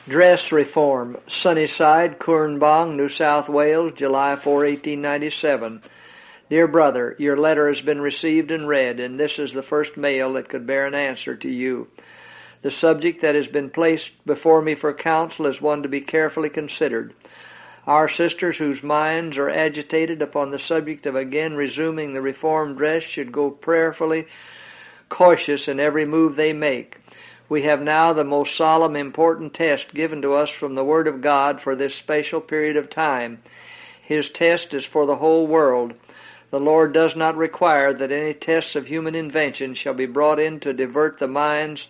Dress Reform, Sunnyside, Coornbong, New South Wales, July 4, 1897. Dear Brother, your letter has been received and read, and this is the first mail that could bear an answer to you. The subject that has been placed before me for counsel is one to be carefully considered. Our sisters whose minds are agitated upon the subject of again resuming the reformed dress should go prayerfully cautious in every move they make. We have now the most solemn, important test given to us from the Word of God for this special period of time. His test is for the whole world. The Lord does not require that any tests of human invention shall be brought in to divert the minds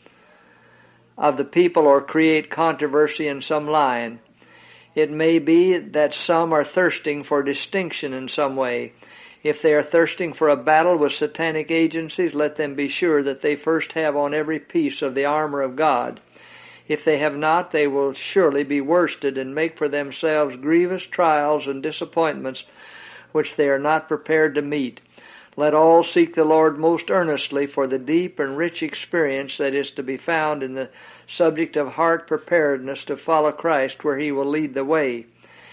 of the people or create controversy in some line. It may be that some are thirsting for distinction in some way. If they are thirsting for a battle with satanic agencies, let them be sure that they first have on every piece of the armor of God. If they have not, they will surely be worsted and make for themselves grievous trials and disappointments which they are not prepared to meet. Let all seek the Lord most earnestly for the deep and rich experience that is to be found in the subject of heart preparedness to follow Christ where He will lead the way.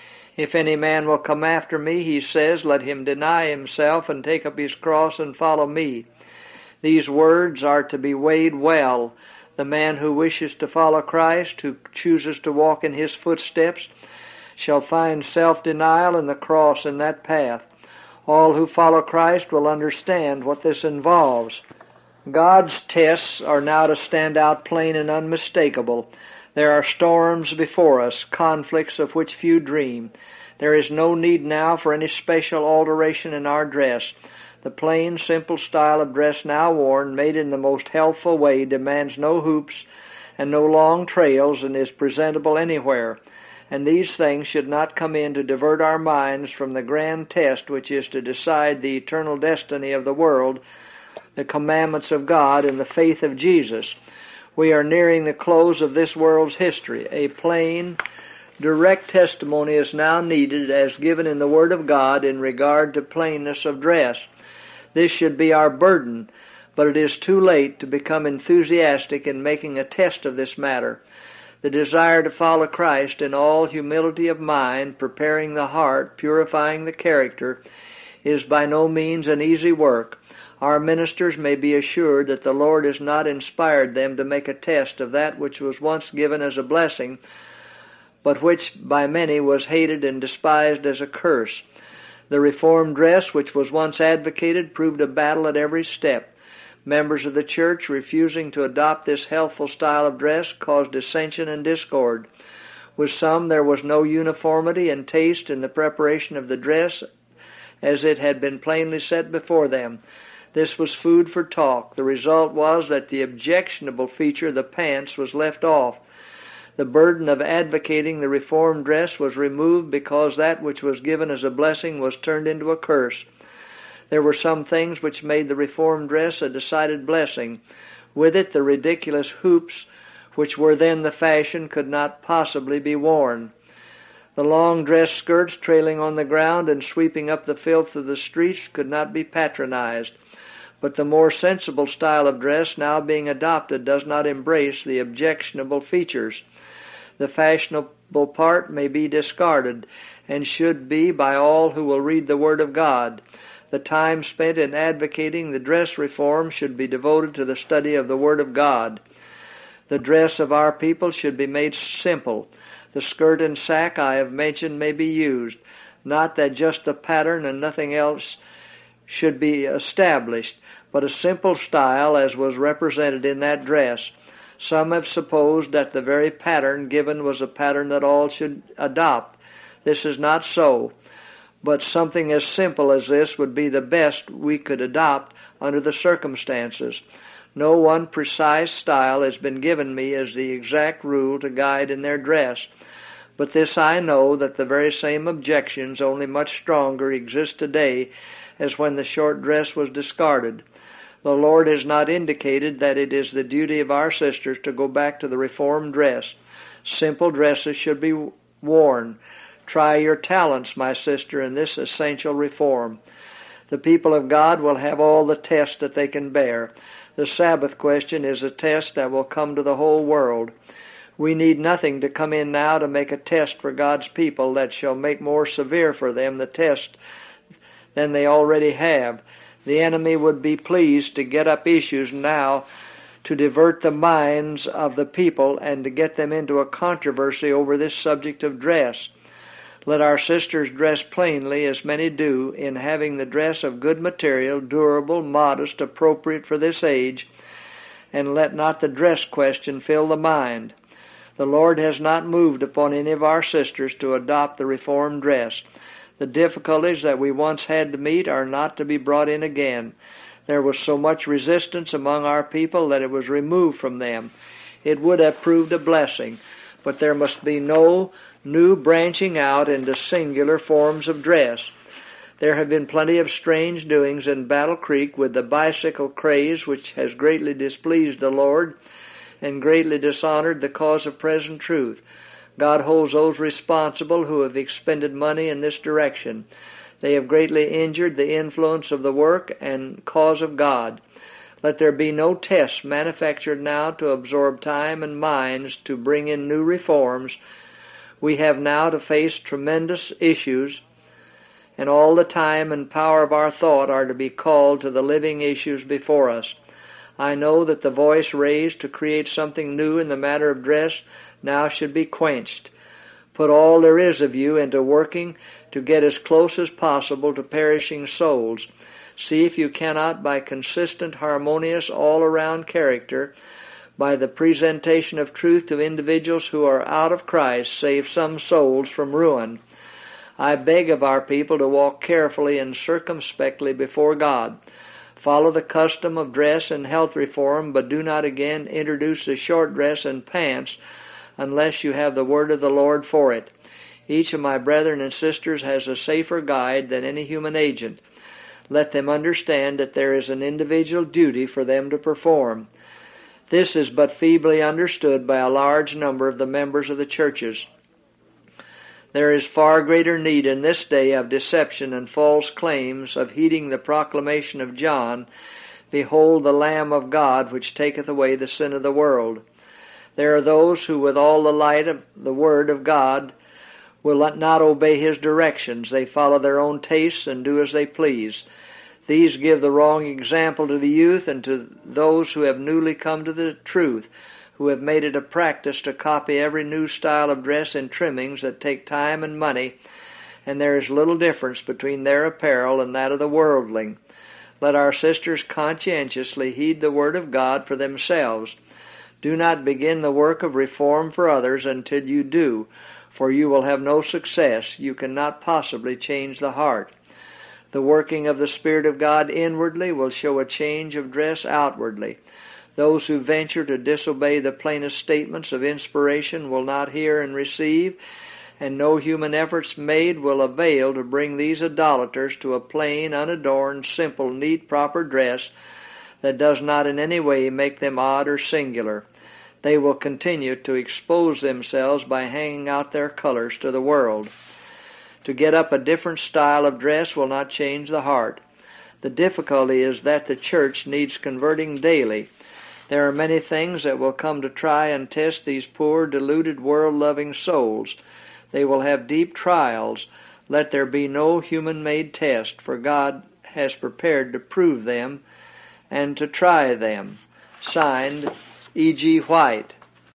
If any man will come after me, he says, let him deny himself and take up his cross and follow me. These words are to be weighed well. The man who wishes to follow Christ, who chooses to walk in His footsteps, shall find self-denial and the cross in that path. All who follow Christ will understand what this involves. God's tests are now to stand out plain and unmistakable. There are storms before us, conflicts of which few dream. There is no need now for any special alteration in our dress. The plain, simple style of dress now worn, made in the most healthful way, demands no hoops and no long trails and is presentable anywhere. And these things should not come in to divert our minds from the grand test which is to decide the eternal destiny of the world, the commandments of God, and the faith of Jesus. We are nearing the close of this world's history. A plain, direct testimony is now needed as given in the Word of God in regard to plainness of dress. This should be our burden, but it is too late to become enthusiastic in making a test of this matter. The desire to follow Christ in all humility of mind, preparing the heart, purifying the character, is by no means an easy work. Our ministers may be assured that the Lord has not inspired them to make a test of that which was once given as a blessing, but which by many was hated and despised as a curse. The reformed dress which was once advocated proved a battle at every step. Members of the church refusing to adopt this healthful style of dress caused dissension and discord. With some there was no uniformity and taste in the preparation of the dress as it had been plainly set before them. This was food for talk. The result was that the objectionable feature, the pants, was left off. The burden of advocating the reformed dress was removed because that which was given as a blessing was turned into a curse. There were some things which made the reformed dress a decided blessing. With it, the ridiculous hoops, which were then the fashion, could not possibly be worn. The long dress skirts trailing on the ground and sweeping up the filth of the streets could not be patronized. But the more sensible style of dress now being adopted does not embrace the objectionable features. The fashionable part may be discarded, and should be by all who will read the Word of God. The time spent in advocating the dress reform should be devoted to the study of the Word of God. The dress of our people should be made simple. The skirt and sack I have mentioned may be used. Not that just the pattern and nothing else should be established, but a simple style as was represented in that dress. Some have supposed that the very pattern given was a pattern that all should adopt. This is not so, but something as simple as this would be the best we could adopt under the circumstances. No one precise style has been given me as the exact rule to guide in their dress, but this I know, that the very same objections, only much stronger, exist today as when the short dress was discarded. The Lord has not indicated that it is the duty of our sisters to go back to the reformed dress. Simple dresses should be worn. Try your talents, my sister, in this essential reform. The people of God will have all the tests that they can bear. The Sabbath question is a test that will come to the whole world. We need nothing to come in now to make a test for God's people that shall make more severe for them the test than they already have. The enemy would be pleased to get up issues now to divert the minds of the people and to get them into a controversy over this subject of dress. Let our sisters dress plainly, as many do, in having the dress of good material, durable, modest, appropriate for this age, and let not the dress question fill the mind. The Lord has not moved upon any of our sisters to adopt the reformed dress. The difficulties that we once had to meet are not to be brought in again. There was so much resistance among our people that it was removed from them. It would have proved a blessing, but there must be no new branching out into singular forms of dress. There have been plenty of strange doings in Battle Creek with the bicycle craze, which has greatly displeased the Lord and greatly dishonored the cause of present truth. God holds those responsible who have expended money in this direction. They have greatly injured the influence of the work and cause of God. Let there be no tests manufactured now to absorb time and minds to bring in new reforms. We have now to face tremendous issues, and all the time and power of our thought are to be called to the living issues before us. I know that the voice raised to create something new in the matter of dress now should be quenched. Put all there is of you into working to get as close as possible to perishing souls. See if you cannot, by consistent, harmonious, all-around character, by the presentation of truth to individuals who are out of Christ, save some souls from ruin. I beg of our people to walk carefully and circumspectly before God. Follow the custom of dress and health reform, but do not again introduce the short dress and pants unless you have the word of the Lord for it. Each of my brethren and sisters has a safer guide than any human agent. Let them understand that there is an individual duty for them to perform. This is but feebly understood by a large number of the members of the churches. There is far greater need in this day of deception and false claims, of heeding the proclamation of John, "Behold the Lamb of God, which taketh away the sin of the world." There are those who, with all the light of the Word of God, will not obey His directions. They follow their own tastes and do as they please. These give the wrong example to the youth and to those who have newly come to the truth, who have made it a practice to copy every new style of dress and trimmings that take time and money, and there is little difference between their apparel and that of the worldling. Let our sisters conscientiously heed the Word of God for themselves. Do not begin the work of reform for others until you do, for you will have no success. You cannot possibly change the heart. The working of the Spirit of God inwardly will show a change of dress outwardly. Those who venture to disobey the plainest statements of inspiration will not hear and receive, and no human efforts made will avail to bring these idolaters to a plain, unadorned, simple, neat, proper dress that does not in any way make them odd or singular. They will continue to expose themselves by hanging out their colors to the world. To get up a different style of dress will not change the heart. The difficulty is that the church needs converting daily. There are many things that will come to try and test these poor, deluded, world-loving souls. They will have deep trials. Let there be no human-made test, for God has prepared to prove them and to try them. Signed, E.G. White.